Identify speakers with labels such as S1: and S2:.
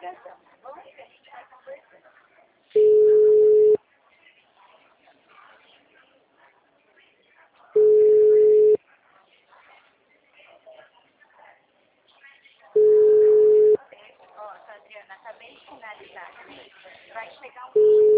S1: ligação, tá bom? Que a gente vai conversando. Ó, Adriana, acabei de finalizar aqui. Vai chegar um